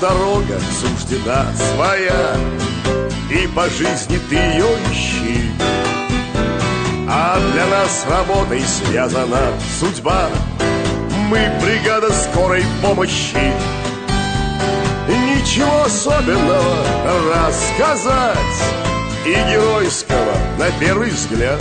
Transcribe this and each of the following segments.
дорога суждена своя, и по жизни ты ее ищи. А для нас работой связана судьба. Мы бригада скорой помощи. Ничего особенного рассказать и геройского на первый взгляд.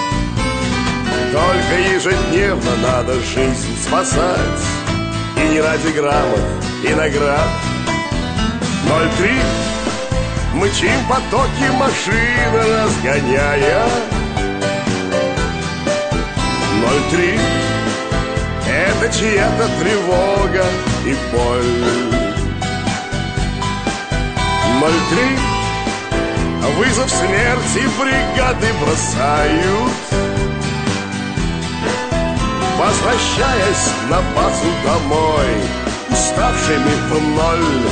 Только ежедневно надо жизнь спасать, и не ради грамот и наград. 03 мчим потоки машин разгоняя. 03 это чья-то тревога и боль. 03 вызов смерти бригады бросают, возвращаясь на базу домой, уставшими в ноль.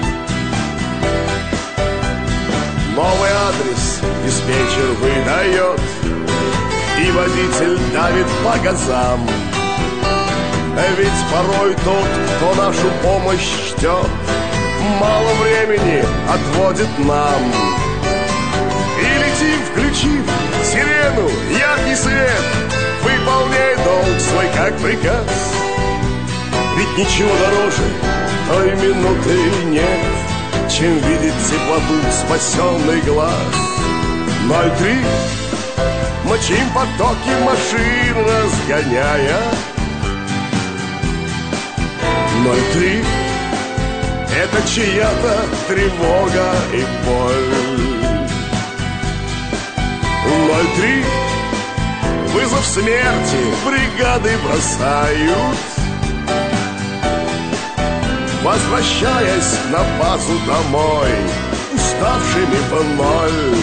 Новый адрес диспетчер выдает, и водитель давит по газам. Ведь порой тот, кто нашу помощь ждет, мало времени отводит нам. И летим, включив сирену, яркий свет, выполняй долг свой как приказ. Ведь ничего дороже той минуты нет, чем видеть теплоту спасенный глаз. 03 мчим потоки машин разгоняя. 03 это чья-то тревога и боль. 03 вызов смерти бригады бросают, возвращаясь на базу домой, уставшими в ноль.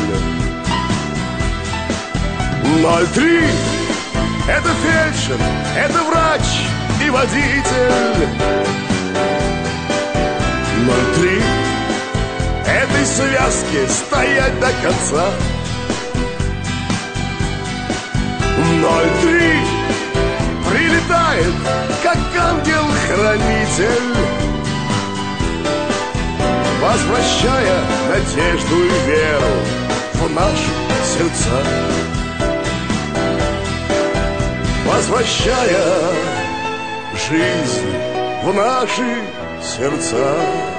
03 это фельдшер, это врач и водитель. 03 этой связке стоять до конца. 03 прилетает, как ангел-хранитель, возвращая надежду и веру в наши сердца. Возвращая жизнь в наши сердца.